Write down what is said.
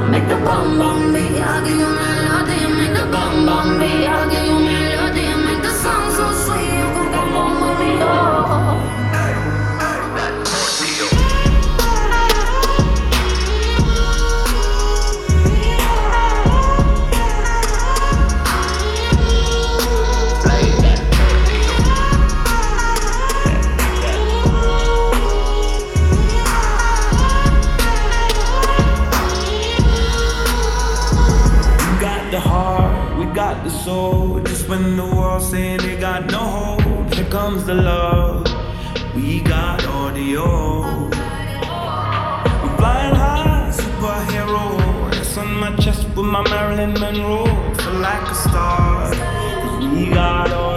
Make the bum bum beat. I give you melody. Make the bum bum beat. I give you melody. Make the song so sweet. You can come home with me. Oh. The heart, we got the soul. Just when the world's saying they got no hope, here comes the love. We got audio. I'm flying high, superhero. It's on my chest with my Marilyn Monroe. Feel like a star. 'Cause we got audio.